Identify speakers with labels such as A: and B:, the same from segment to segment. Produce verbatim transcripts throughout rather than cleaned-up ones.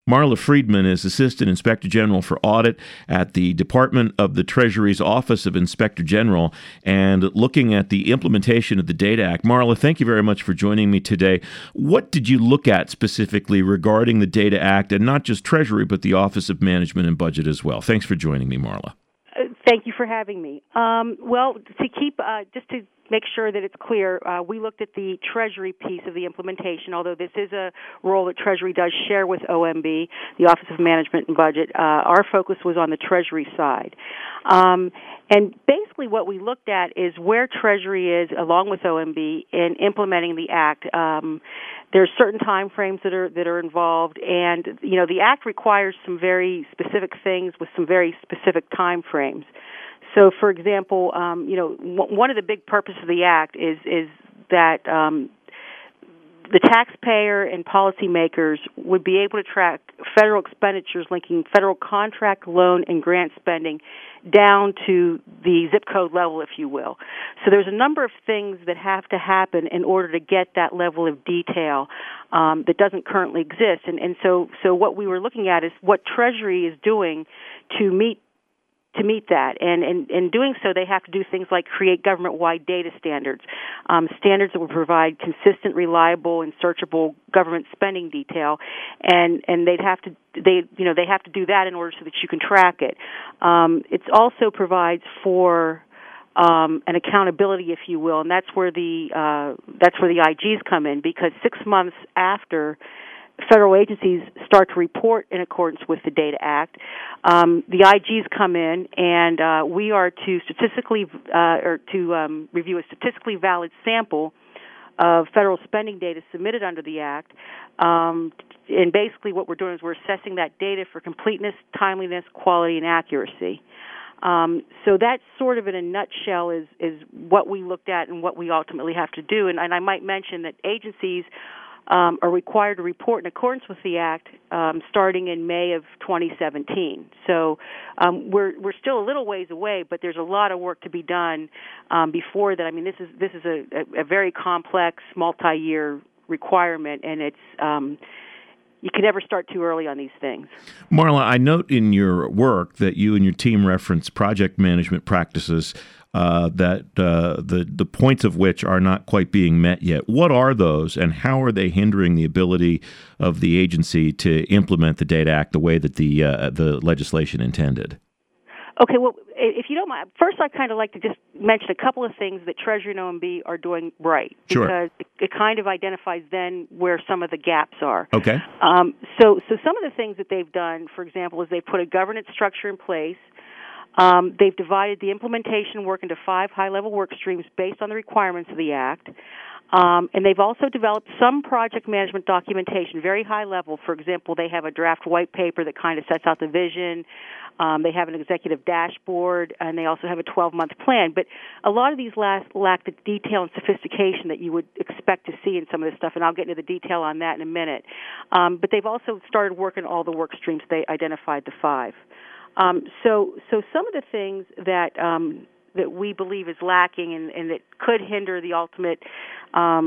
A: Marla Friedman is Assistant Inspector General for Audit at the Department of the Treasury's Office of Inspector General, and looking at the implementation of the Data Act. Marla, thank you very much for joining me today. What did you look at specifically regarding the Data Act, and not just Treasury, but the Office of Management and Budget as well? Thanks for joining me, Marla.
B: Uh, thank you for having me. Um, well, to keep, uh, just to make sure that it's clear, uh, we looked at the Treasury piece of the implementation, although this is a role that Treasury does share with O M B, the Office of Management and Budget. Uh, our focus was on the Treasury side. Um, and basically what we looked at is where Treasury is, along with O M B, in implementing the Act. Um, there's certain time frames that are that are involved, and you know the Act requires some very specific things with some very specific time frames. So, for example, um, you know, w- one of the big purposes of the Act is is that um, the taxpayer and policymakers would be able to track federal expenditures linking federal contract, loan, and grant spending down to the zip code level, if you will. So there's a number of things that have to happen in order to get that level of detail um, that doesn't currently exist. And, and so, so what we were looking at is what Treasury is doing to meet to meet that. And in, in doing so, they have to do things like create government-wide data standards, um, standards that will provide consistent, reliable, and searchable government spending detail. And, and they'd have to, they, you know, they have to do that in order so that you can track it. Um, it also provides for um, an accountability, if you will, and that's where the, uh, that's where the I Gs come in, because six months after federal agencies start to report in accordance with the Data Act, Um, the I Gs come in, and uh, we are to statistically uh, or to um, review a statistically valid sample of federal spending data submitted under the Act. Um, and basically, what we're doing is we're assessing that data for completeness, timeliness, quality, and accuracy. Um, so that sort of, in a nutshell, is is what we looked at and what we ultimately have to do. And, and I might mention that agencies Um, are required to report in accordance with the Act um, starting in May of twenty seventeen. So um, we're we're still a little ways away, but there's a lot of work to be done um, before that. I mean, this is this is a, a, a very complex, multi-year requirement, and it's um, you can never start too early on these things.
A: Marla, I note in your work that you and your team reference project management practices Uh, that uh, the the points of which are not quite being met yet. What are those, and how are they hindering the ability of the agency to implement the Data Act the way that the uh, the legislation intended?
B: Okay, well, if you don't mind, first I'd kind of like to just mention a couple of things that Treasury and O M B are doing right,
A: Sure.
B: because it, it kind of identifies then where some of the gaps are.
A: Okay.
B: Um, so, so some of the things that they've done, for example, is they've put a governance structure in place. Um, they've divided the implementation work into five high-level work streams based on the requirements of the Act. Um, and they've also developed some project management documentation, very high level. For example, they have a draft white paper that kind of sets out the vision. Um, they have an executive dashboard, and they also have a twelve-month plan. But a lot of these last lack the detail and sophistication that you would expect to see in some of this stuff, and I'll get into the detail on that in a minute. Um, but they've also started working all the work streams. They identified the five. Um, so, so some of the things that um, that we believe is lacking and, and that could hinder the ultimate um,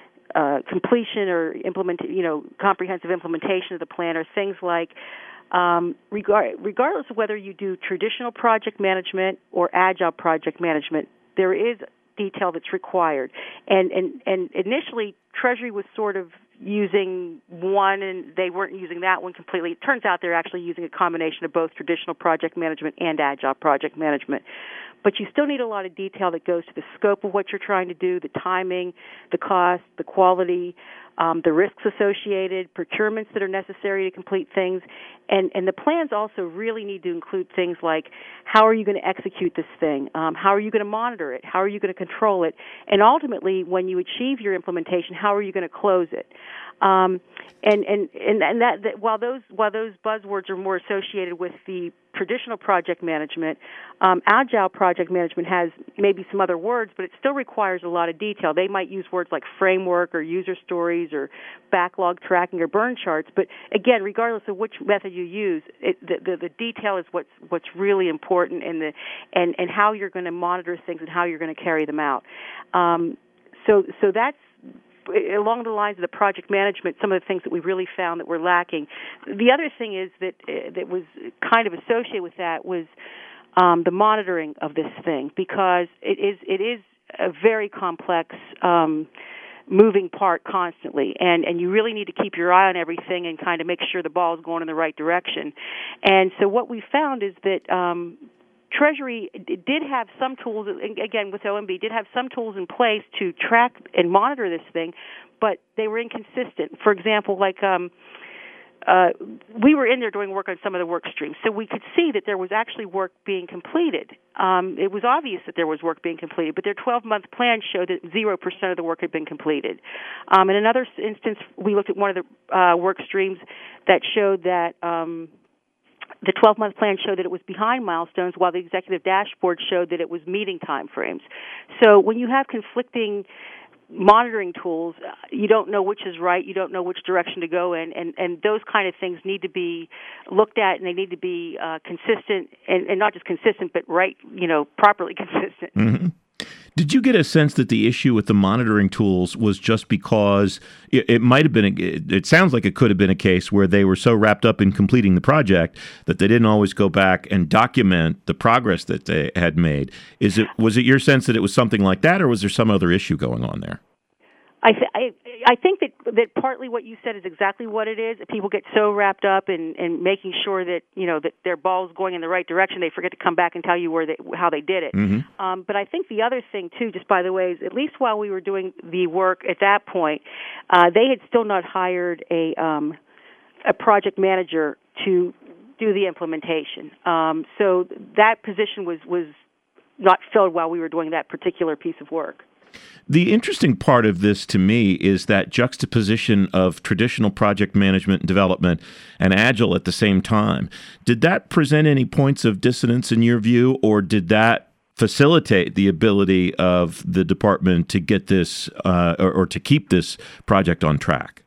B: uh, completion or implement, you know, comprehensive implementation of the plan are things like, um, regard, regardless of whether you do traditional project management or agile project management, there is detail that's required. And and and initially, Treasury was sort of using one, and they weren't using that one completely. It turns out they're actually using a combination of both traditional project management and agile project management. But you still need a lot of detail that goes to the scope of what you're trying to do, the timing, the cost, the quality, um, the risks associated, procurements that are necessary to complete things. And, and the plans also really need to include things like, how are you going to execute this thing? Um, how are you going to monitor it? How are you going to control it? And ultimately, when you achieve your implementation, how are you going to close it? Um, and and and, and that, that while those while those buzzwords are more associated with the traditional project management, um, agile project management has maybe some other words, but it still requires a lot of detail. They might use words like framework or user stories or backlog tracking or burn charts. But again, regardless of which method you use, it, the, the the detail is what's what's really important, and the and and how you're going to monitor things and how you're going to carry them out. Um, so so that's along the lines of the project management, some of the things that we really found that were lacking. The other thing is that uh, that was kind of associated with that was um, the monitoring of this thing, because it is it is a very complex um, moving part constantly, and, and you really need to keep your eye on everything and kind of make sure the ball is going in the right direction. And so what we found is that um, Treasury did have some tools, again with O M B, did have some tools in place to track and monitor this thing, but they were inconsistent. For example, like um, uh, we were in there doing work on some of the work streams, so we could see that there was actually work being completed. Um, it was obvious that there was work being completed, but their twelve-month plan showed that zero percent of the work had been completed. Um, in another instance, we looked at one of the uh, work streams that showed that um, the twelve-month plan showed that it was behind milestones, while the executive dashboard showed that it was meeting timeframes. So when you have conflicting monitoring tools, you don't know which is right, you don't know which direction to go in, and, and those kind of things need to be looked at, and they need to be uh, consistent, and, and not just consistent, but right, you know, properly consistent.
A: Mm-hmm. Did you get a sense that the issue with the monitoring tools was just because it, it might have been, a, it, it sounds like it could have been a case where they were so wrapped up in completing the project that they didn't always go back and document the progress that they had made? Is it, was it your sense that it was something like that, or was there some other issue going on there?
B: I, th- I I think that that partly what you said is exactly what it is. People get so wrapped up in, in making sure that you know that their ball's going in the right direction, they forget to come back and tell you where they, how they did it. Mm-hmm. Um, but I think the other thing too, just by the way, is at least while we were doing the work at that point, uh, they had still not hired a um, a project manager to do the implementation. Um, so that position was was not filled while we were doing that particular piece of work.
A: The interesting part of this to me is that juxtaposition of traditional project management and development and Agile at the same time. Did that present any points of dissonance in your view, or did that facilitate the ability of the department to get this uh, or, or to keep this project on track?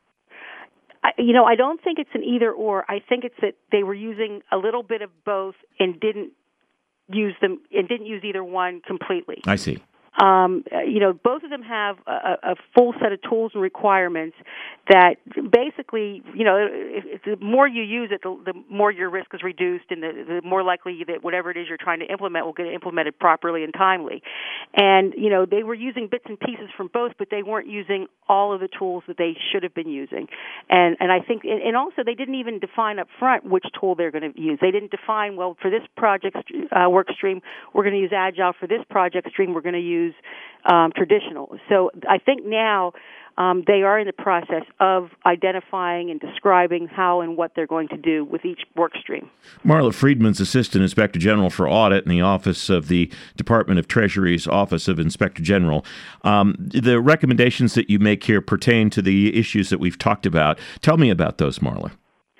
B: I, you know, I don't think it's an either or. I think it's that they were using a little bit of both and didn't use them and didn't use either one completely.
A: I see.
B: Um, you know, both of them have a, a full set of tools and requirements that basically, you know, if, if the more you use it, the, the more your risk is reduced, and the, the more likely that whatever it is you're trying to implement will get implemented properly and timely. And, you know, they were using bits and pieces from both, but they weren't using all of the tools that they should have been using. And and I think, and also they didn't even define up front which tool they're going to use. They didn't define, well, for this project uh, work stream, we're going to use Agile. For this project stream, we're going to use Um, traditional. So I think now um, they are in the process of identifying and describing how and what they're going to do with each work stream.
A: Marla Friedman's Assistant Inspector General for Audit in the Office of the Department of Treasury's Office of Inspector General. Um, the recommendations that you make here pertain to the issues that we've talked about. Tell me about those, Marla.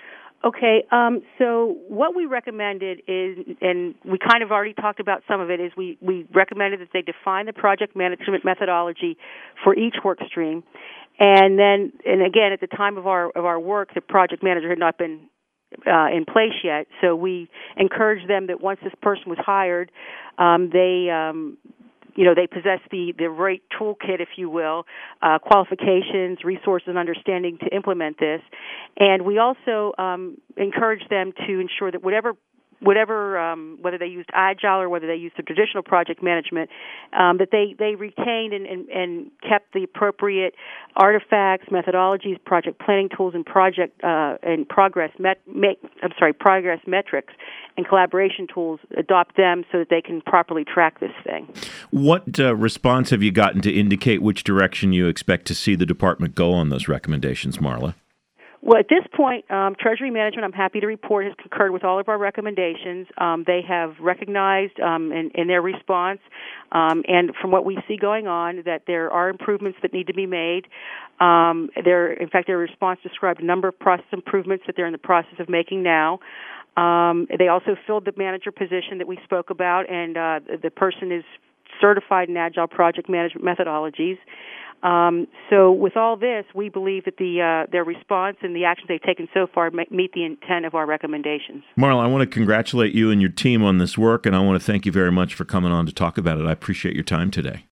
B: Okay, um, so what we recommended is, and we kind of already talked about some of it, is we, we recommended that they define the project management methodology for each work stream. And then, and again, at the time of our of our work, the project manager had not been uh, in place yet, so we encouraged them that once this person was hired, um, they um, you know, they possess the, the right toolkit, if you will, uh, qualifications, resources, and understanding to implement this. And we also um, encourage them to ensure that whatever whatever, um, whether they used Agile or whether they used the traditional project management, um, that they, they retained and, and, and kept the appropriate artifacts, methodologies, project planning tools, and project uh, and progress met, make, I'm sorry, progress metrics and collaboration tools. Adopt them so that they can properly track this thing.
A: What uh, response have you gotten to indicate which direction you expect to see the department go on those recommendations, Marla?
B: Well, at this point, um, Treasury Management, I'm happy to report, has concurred with all of our recommendations. Um, they have recognized um, in, in their response, um, and from what we see going on, that there are improvements that need to be made. Um, there, in fact, their response described a number of process improvements that they're in the process of making now. Um, they also filled the manager position that we spoke about, and uh, the person is certified in Agile project management methodologies. Um, so with all this, we believe that the uh, their response and the actions they've taken so far meet the intent of our recommendations.
A: Marla, I want to congratulate you and your team on this work, and I want to thank you very much for coming on to talk about it. I appreciate your time today.